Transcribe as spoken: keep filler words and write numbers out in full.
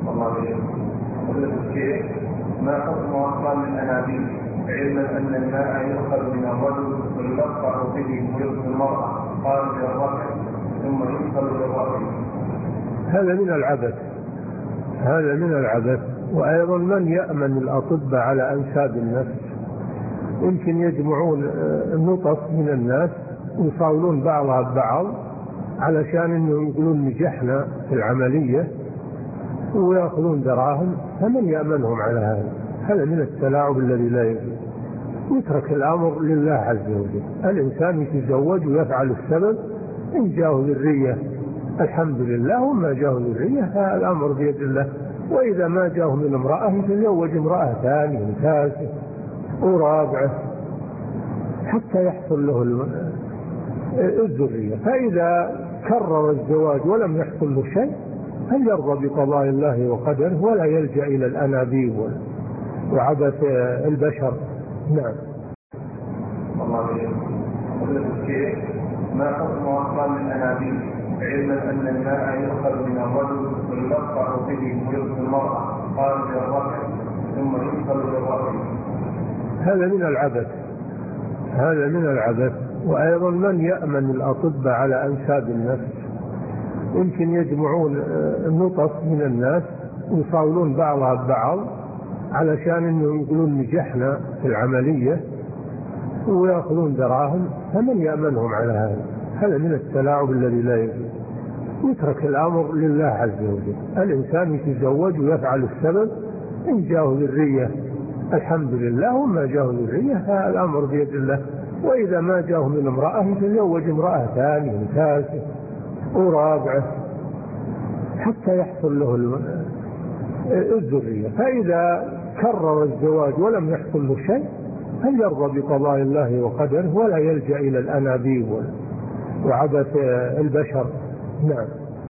الله الشيخ، ما حكم أصلا الأنابيب، علما أن الماء يؤخذ من الرجل ويلقح به ويؤخذ المرأة خارج الرحم ثم يدخل للرحم؟ هذا من العبث، هذا من العبث. وأيضا من يأمن الأطباء على أنساب النفس؟ يمكن يجمعون النطف من الناس ويصاولون بعضها ببعض علشان إنه يقولون نجحنا في العملية ويأخذون دراهم. فمن يأمنهم على هذا؟ هذا من التلاعب الذي لا يجوز. يترك الأمر لله عز وجل. الإنسان يتزوج ويفعل السبب، إن جاءه ذرية الحمد لله، وما جاءه ذرية هذا الأمر بيد الله. وإذا ما جاءه من امرأة يتزوج امرأة ثانية وثالثة ورابعة حتى يحصل له الذرية. فإذا كرر الزواج ولم يحصل له شيء فليرضى بقضاء الله وقدره ولا يلجأ إلى الأنابيب وعبث البشر. نعم. الله الشيخ، ما حكم أصلا الأنابيب، علما أن الماء يؤخذ من الرجل ويلقح به ويؤخذ المرأة خارج الرحم ثم يدخل للرحم؟ هذا من العبث، هذا من العبث. وأيضا من يأمن الأطباء على أنساب النفس؟ يمكن يجمعون النطف من الناس ويصاولون بعضها ببعض علشان إنه يقولون نجحنا في العملية ويأخذون دراهم. فمن يأمنهم على هذا؟ هذا من التلاعب الذي لا يجوز. يترك الأمر لله عز وجل. الإنسان يتزوج ويفعل السبب، إن جاءه ذرية الحمد لله، وما جاءه ذرية هذا الأمر بيد الله. وإذا ما جاءه من امرأة يتزوج امرأة ثانية وثالثة ورابعة حتى يحصل له الذرية. فإذا كرر الزواج ولم يحصل له شيء فليرضى بقضاء الله وقدره ولا يلجأ إلى الأنابيب وعبث البشر. نعم.